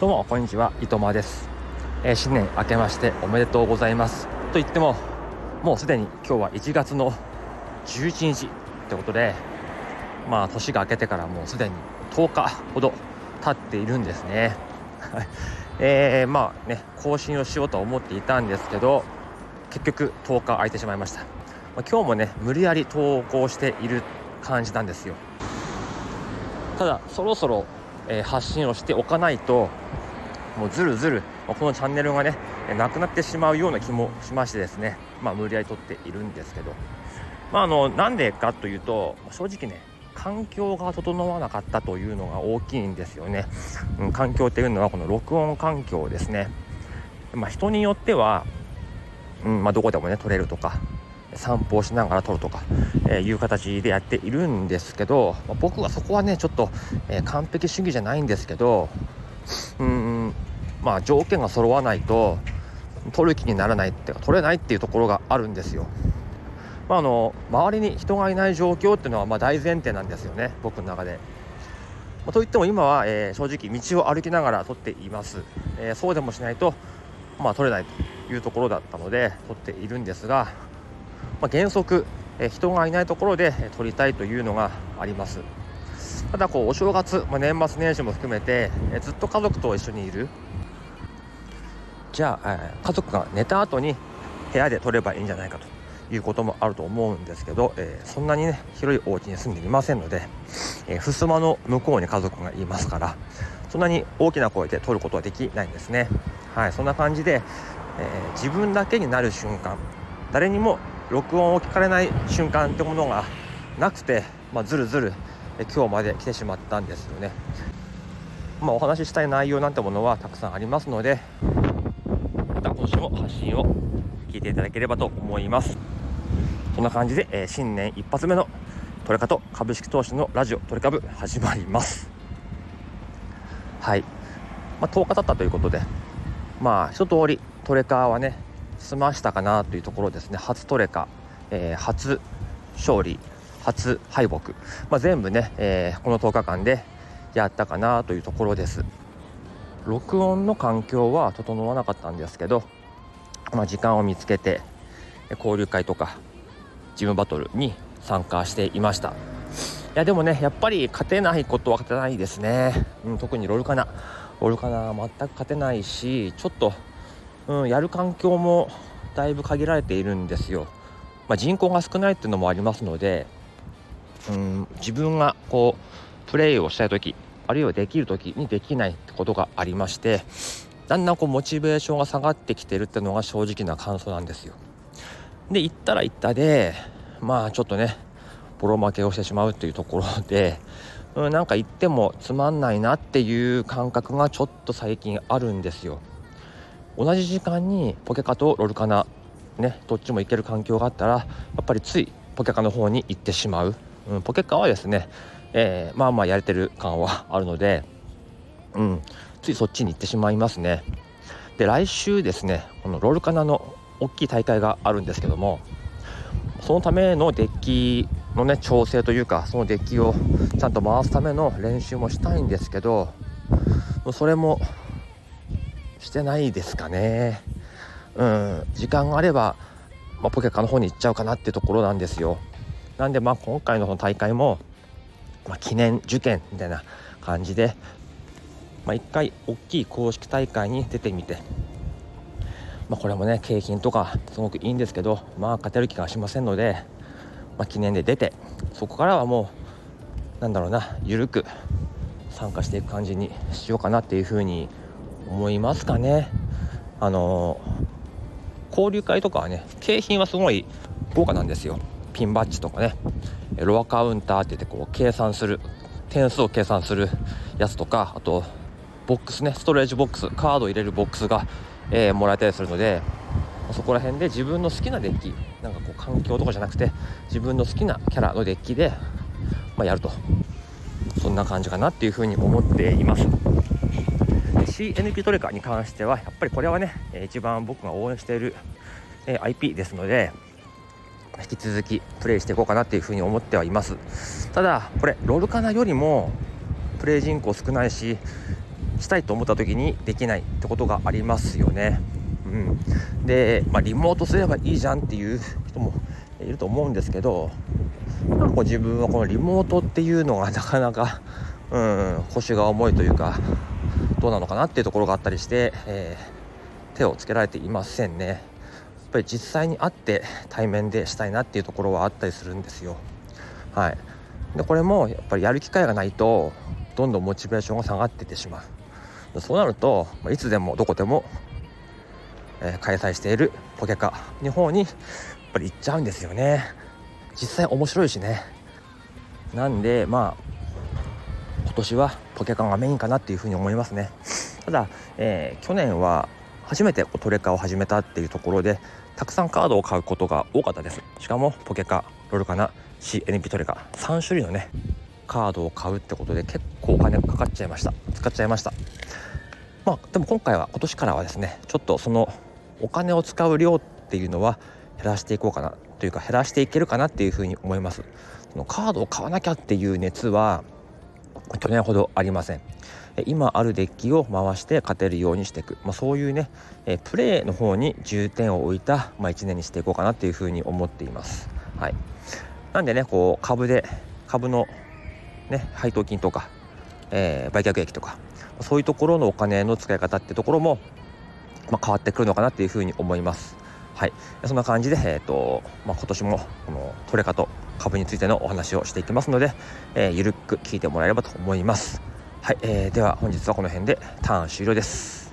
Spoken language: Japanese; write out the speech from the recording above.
どうもこんにちは、伊藤間です。新年明けましておめでとうございますと言っても、もうすでに今日は1月の11日ってことで、年が明けてからもうすでに10日ほど経っているんですね。更新をしようと思っていたんですけど、結局10日空いてしまいました。今日もね、無理やり投稿している感じなんですよ。ただそろそろ発信をしておかないと、もうずるずるこのチャンネルがねなくなってしまうような気もしましてですね、無理やり撮っているんですけど、なんでかというと、正直ね、環境が整わなかったというのが大きいんですよね。環境っていうのはこの録音環境ですね。人によっては、どこでもね撮れるとか、散歩をしながら撮るとか、いう形でやっているんですけど、僕はそこはねちょっと、完璧主義じゃないんですけど、条件が揃わないと撮る気にならないっていうか、撮れないっていうところがあるんですよ。周りに人がいない状況っていうのは大前提なんですよね、僕の中で。といっても今は、正直道を歩きながら撮っています。そうでもしないと撮れないというところだったので撮っているんですが、原則、人がいないところで撮りたいというのがあります。ただお正月、年末年始も含めて、ずっと家族と一緒にいる。じゃあ、家族が寝た後に部屋で撮ればいいんじゃないかということもあると思うんですけど、そんなにね広いお家に住んでいませんので、襖の向こうに家族がいますから、そんなに大きな声で撮ることはできないんですね。そんな感じで、自分だけになる瞬間、誰にも録音を聞かれない瞬間ってものがなくて、ずるずる今日まで来てしまったんですよね。お話ししたい内容なんてものはたくさんありますので、また今週も発信を聞いていただければと思います。そんな感じで、新年一発目のトレカと株式投資のラジオトレカ部始まります。10日経ったということで、一通りトレカはね済ましたかなというところですね。初トレカ、初勝利、初敗北、全部ね、この10日間でやったかなというところです。録音の環境は整わなかったんですけど、時間を見つけて交流会とかジムバトルに参加していました。いやでもね、やっぱり勝てないことは勝てないですね。特にロルカナ全く勝てないし、ちょっと、やる環境もだいぶ限られているんですよ。人口が少ないっていうのもありますので、自分がプレイをしたい時、あるいはできる時にできないってことがありまして、だんだんモチベーションが下がってきてるっていうのが正直な感想なんですよ。で、行ったら行ったでちょっとねボロ負けをしてしまうっていうところで、なんか行ってもつまんないなっていう感覚がちょっと最近あるんですよ。同じ時間にポケカとロルカナね、どっちも行ける環境があったら、やっぱりついポケカの方に行ってしまう。ポケカはですね、やれてる感はあるので、ついそっちに行ってしまいますね。で、来週ですね、このロルカナの大きい大会があるんですけども、そのためのデッキのね調整というか、そのデッキをちゃんと回すための練習もしたいんですけど、それもしてないですかね。時間があれば、ポケカの方に行っちゃうかなっていうところなんですよ。なんで今回のその大会も、記念受験みたいな感じで、一回大きい公式大会に出てみて、これもね景品とかすごくいいんですけど、勝てる気がしませんので、記念で出て、そこからはもう緩く参加していく感じにしようかなっていうふうに思いますかね。交流会とかはね、景品はすごい豪華なんですよ。ピンバッジとかね、ロアカウンターって言って計算する、点数を計算するやつとか、あとボックスね、ストレージボックス、カードを入れるボックスが、もらえたりするので、そこら辺で自分の好きなデッキ、環境とかじゃなくて自分の好きなキャラのデッキで、やると、そんな感じかなっていうふうに思っています。CNP トレカに関してはやっぱりこれはね、一番僕が応援している、IP ですので、引き続きプレイしていこうかなっていうふうに思ってはいます。ただこれロルカナよりもプレイ人口少ないし、 したいと思った時にできないってことがありますよね。で、リモートすればいいじゃんっていう人もいると思うんですけど、自分はこのリモートっていうのがなかなか、腰が重いというかどうなのかなっていうところがあったりして、手をつけられていませんね。やっぱり実際に会って対面でしたいなっていうところはあったりするんですよ。でこれもやっぱりやる機会がないとどんどんモチベーションが下がっていってしまう。そうなるといつでもどこでも、開催しているポケカの方にやっぱり行っちゃうんですよね。実際面白いしね。なんで今年はポケカがメインかなっていうふうに思いますね。ただ、去年は初めてトレカを始めたっていうところでたくさんカードを買うことが多かったです。しかもポケカ、ロルカナ、CNP トレカ3種類のねカードを買うってことで結構お金かかっちゃいました。使っちゃいました。でも今年からはですね、ちょっとそのお金を使う量っていうのは減らしていこうかなというか減らしていけるかなっていうふうに思います。そのカードを買わなきゃっていう熱は去年ほどありません。今あるデッキを回して勝てるようにしていく、そういうね、プレーの方に重点を置いた、1年にしていこうかなっていうふうに思っています。なんでね株のね配当金とか、売却益とかそういうところのお金の使い方ってところも、変わってくるのかなっていうふうに思います。そんな感じで、今年もこのトレカと株についてのお話をしていきますので、ゆるく聞いてもらえればと思います。では本日はこの辺でターン終了です。